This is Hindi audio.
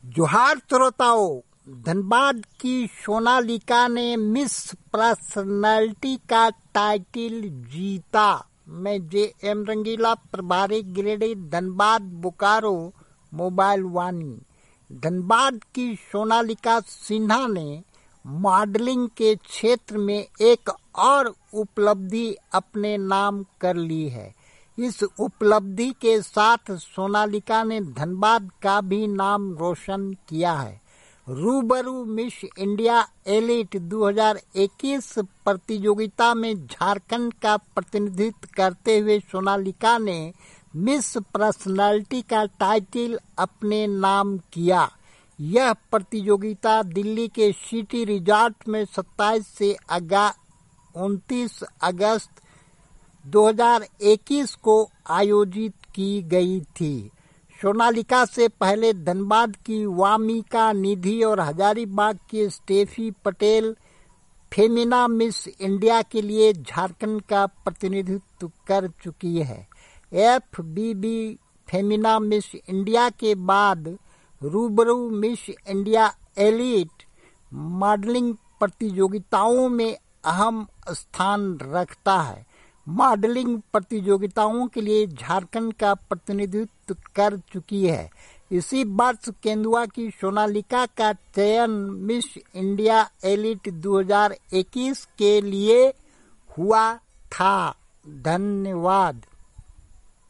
जोहार श्रोताओं, धनबाद की सोनालिका ने मिस पर्सनालिटी का टाइटल जीता। मैं जे.एम. रंगीला, प्रभारी गिरिडीह, धनबाद, बोकारो, मोबाइल वाणी। धनबाद की सोनालिका सिन्हा ने मॉडलिंग के क्षेत्र में एक और उपलब्धि अपने नाम कर ली है। इस उपलब्धि के साथ सोनालिका ने धनबाद का भी नाम रोशन किया है। रूबरू मिस इंडिया एलिट 2021 प्रतियोगिता में झारखंड का प्रतिनिधित्व करते हुए सोनालिका ने मिस पर्सनालिटी का टाइटल अपने नाम किया। यह प्रतियोगिता दिल्ली के सिटी रिजॉर्ट में 27 से 29 अगस्त 2021 को आयोजित की गई थी। सोनालिका से पहले धनबाद की वामिका निधि और हजारीबाग की Steffi Patel Femina Miss India के लिए झारखंड का प्रतिनिधित्व कर चुकी है। FBB फेमिना मिस इंडिया के बाद रूबरू मिस इंडिया एलिट मॉडलिंग प्रतियोगिताओं में अहम स्थान रखता है। मॉडलिंग प्रतियोगिताओं के लिए झारखंड का प्रतिनिधित्व कर चुकी है। इसी वर्ष केंदुआ की सोनालिका का चयन मिस इंडिया एलिट 2021 के लिए हुआ था। धन्यवाद।